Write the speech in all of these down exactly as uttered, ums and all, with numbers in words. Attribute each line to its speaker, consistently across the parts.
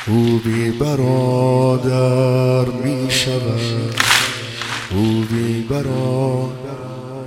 Speaker 1: او بی برادر می شود، او بی برادر.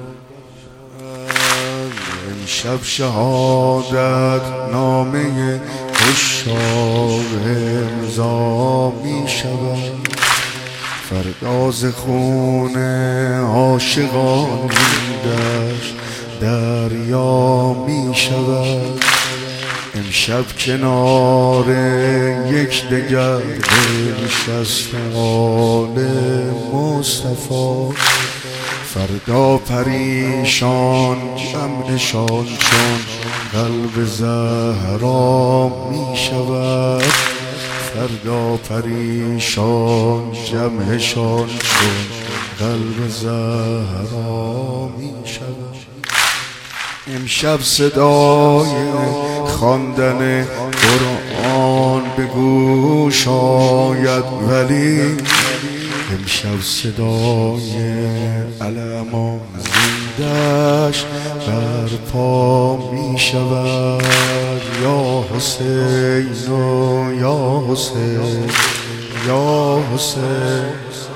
Speaker 1: امشب شهادت نامه عشاق امضا می شود، فردا ز خون عاشقان دشت دریا می شود. امشب کنار یک دگر بنشست آل مصطفی، فردا پریشان جمعشان چون قلب زهرا می شود، فردا پریشان جمعشان چون قلب زهرا می شود. امشب صدای خواندن قرآن به گوش آید، ولی امشب صدای علمان زندش برپا می شود. یا حسین و یا حسین، یا حسین.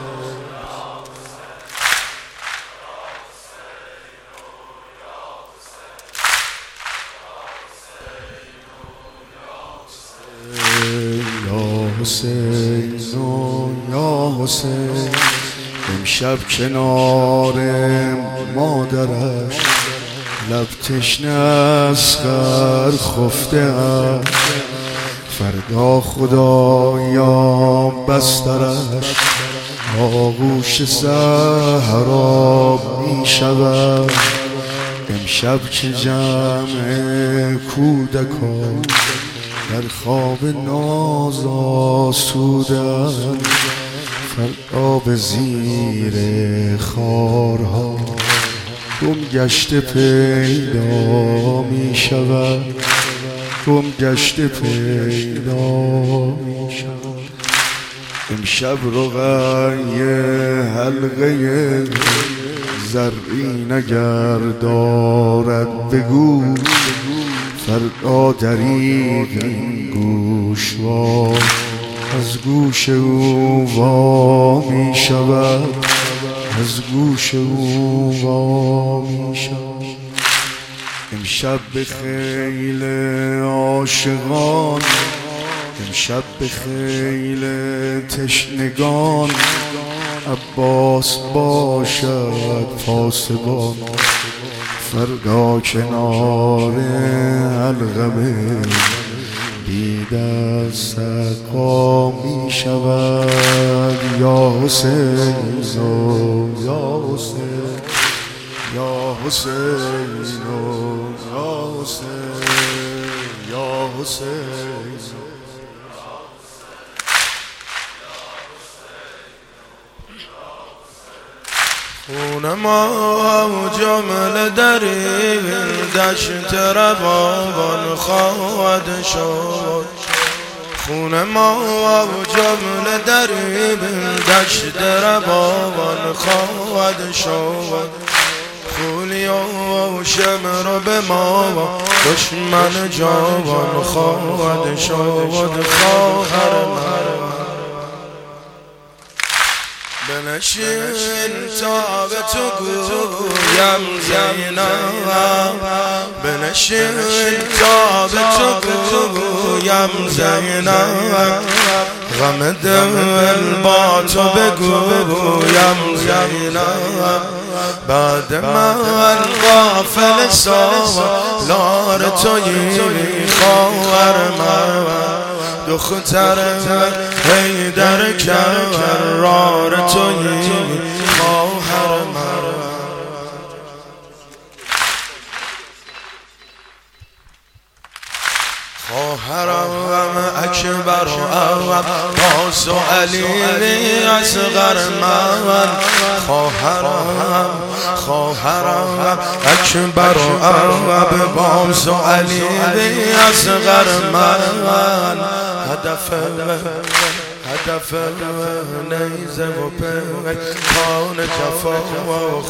Speaker 1: حسین و یا حسین، امشب کنار مادرش لب تشنه از خر خفته است، فردا خدایا بسترش آغوش صحرا می شود. امشب که جمع کودکان در خواب ناز آسودند، فردا به زیر خارها گم گشته پیدا می شود، گم گشته پیدا می شود. امشب رقیه حلقه زرین اگر دارد بگو، فردا دریغ این گوشوار از گوش او وا می شود، از گوش او وا می شود. امشب به خیل عاشقان، امشب به خیل تشنگان عباس باشد پاسبان، فردا کنار القمه بی دست سقا می شود. یا حسین و یا حسین، یا حسین و یا حسین، یا حسین.
Speaker 2: خون ما جمله در این دشت روان خواهد شد، خون ما جمله در این دشت روان خواهد شد. خولی و شمر به ما دشمن جوان خواهد شد. خواهر من بنشین تا به تو گویم زینب، بنشین تا به تو گویم زینب، غم دل با تو بگویم زینب. بعد من غافل سالار تویی خواهر من، دختر حیدر کرار تویی خواهر من. خواهرم اکبر و عباس و علی اصغر من، خواهرم خواهرم اکبر و عباس و علی اصغر من. هدف هدف نیزه و پیکان جفا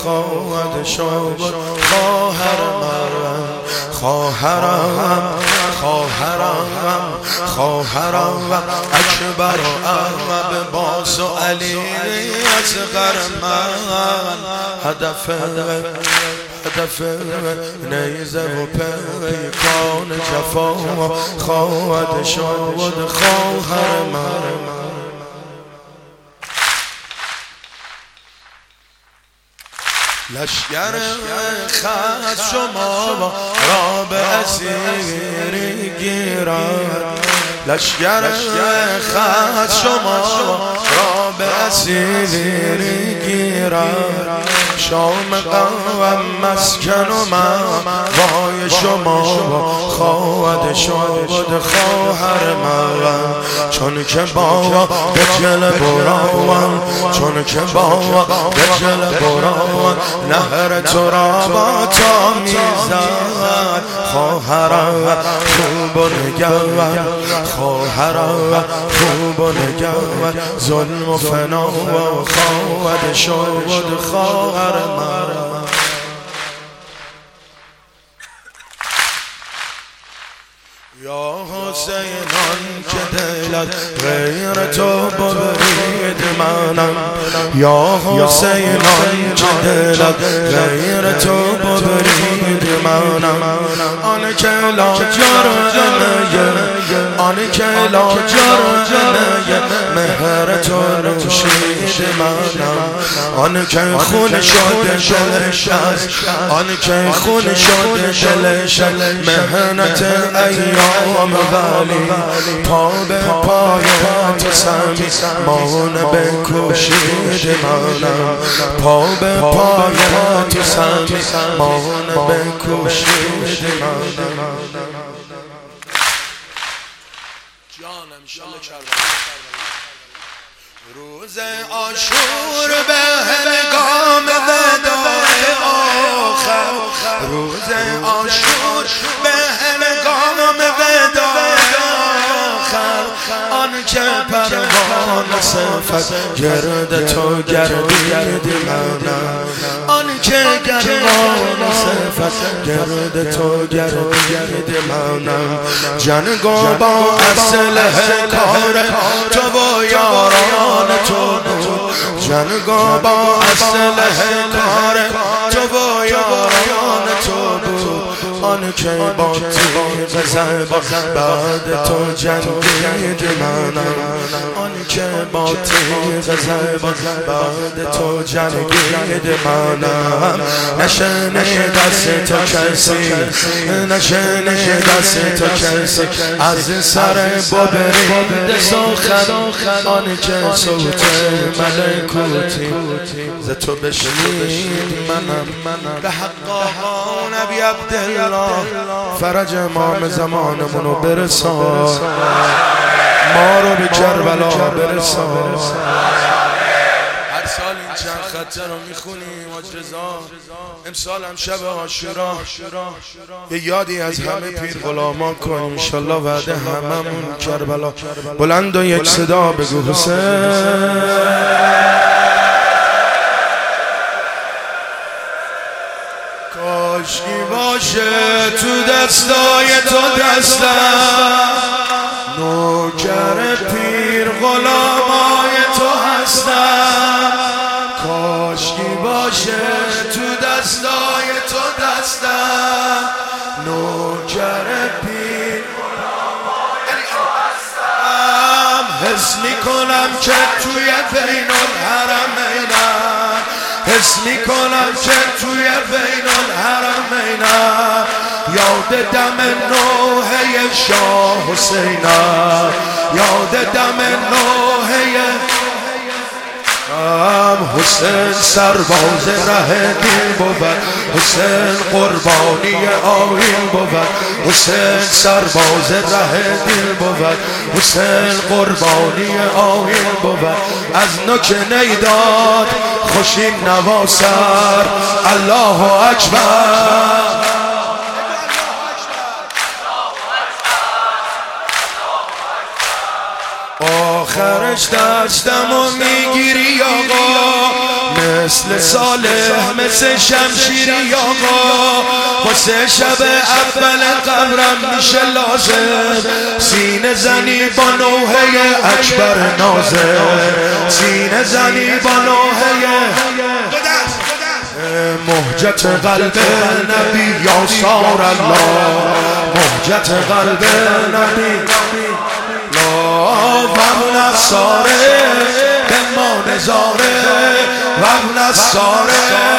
Speaker 2: خواهد شد. خواهر من خواهرم خواهرم خواهرم اکبر و عباس و علی اصغر من هدف هدف نیزه و پیکان جفا خواهد شد خواهر من. لشگر خط شما را به اسیری گیرد، لشگر خط شما را به اسیری گیرد. شام قوم مسکن و من وای شما خواهد شد خواهر من. چون که با به جل براون، چون که با به جل براون نهر تو را با تا میزد. خواهرم خوب و نگرد، خواهرم خوب و نگرد. ظلم و فنا و خواهد شد خواهر من. یا حسینان که دلت غیر تو برید منم، یا حسینان که دلت غیر تو برید منم. آن که لا جرعه آن که لا جرعه مهر تو نوشید منم. آن که خون شد دلش از، آن که خون شد دلش مهنت ایام ولی پا به پای تو سمیمان بکشید منم. پا به پای تو سمیمان بکشید منم. جانم شل کربلا روز عاشور به هنگام وداع آخر، روز عاشور به هنگام وداع آخر. آن که پروانه صفت گرد تو گردید منم، آن که گردان صفت گرد تو گردید منم. جنگ و با اسلحه کار تو و یاران تو بود، جنگ و با اسلحه کار تو و یاران تو بود. آن که با تیغ زبان بعد تو جنگید منم، آن که با تیغ زبان بعد تو جنگید منم. نشنه دست تو کسی، نشنه دست تو کسی از سر ببرید سخن. آن که صوت ملکوتی ز تو بشنید منم. به حق آقا نبی عبدالله فرج امام زمانمونو برسان، ما رو به کربلا برسان. هر سال این چند خطه رو میخونیم آجرزا. امسال هم شب عاشورا یه یادی از همه پیر غلامان کنیم انشالله. وعده هممون کربلا. بلند و یک صدا بگو حسین. کاشکی باشه تو دستای تو دستم، نوکر پیر غلامای تو هستم. کاشکی باشه تو دستای تو دستم، نوکر پیر غلامای تو هستم. حس میکنم که توی بین الحرمینم، حس میکنم که توی بین الحرمینم. یاد دم نوحه شاه حسینم، یاد دم نوحه حسین سرباز ره دین بود، حسین قربانی آیین بود. حسین سرباز ره دین بود، حسین قربانی آیین بود. از نوک نیداد خوشین نواسر الله اکبر. Oh آخرش دستم و میگیری آقا، مثل صالح مثل شمشیری آقا. واسه شب اول قبرم میشه لازم سینه زنی با نوحه اکبر نازم، سینه زنی با نوحه مهجت قلب نبی یا سار الله، مهجت قلب نبی لا وم نصاره به ما نظاره وم نصاره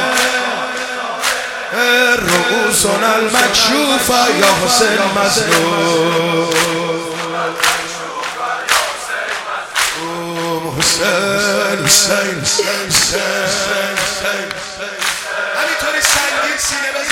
Speaker 2: رؤوسنا المکشوفه یا حسین مظلوم. حسین حسین حسین همینطوری سنگین سینه بزن.